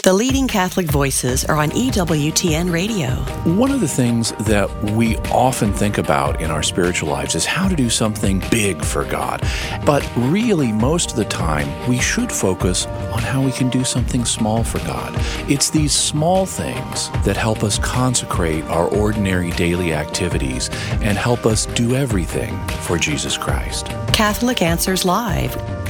The leading Catholic voices are on EWTN Radio. One of the things that we often think about in our spiritual lives is how to do something big for God. But really, most of the time, we should focus on how we can do something small for God. It's these small things that help us consecrate our ordinary daily activities and help us do everything for Jesus Christ. Catholic Answers Live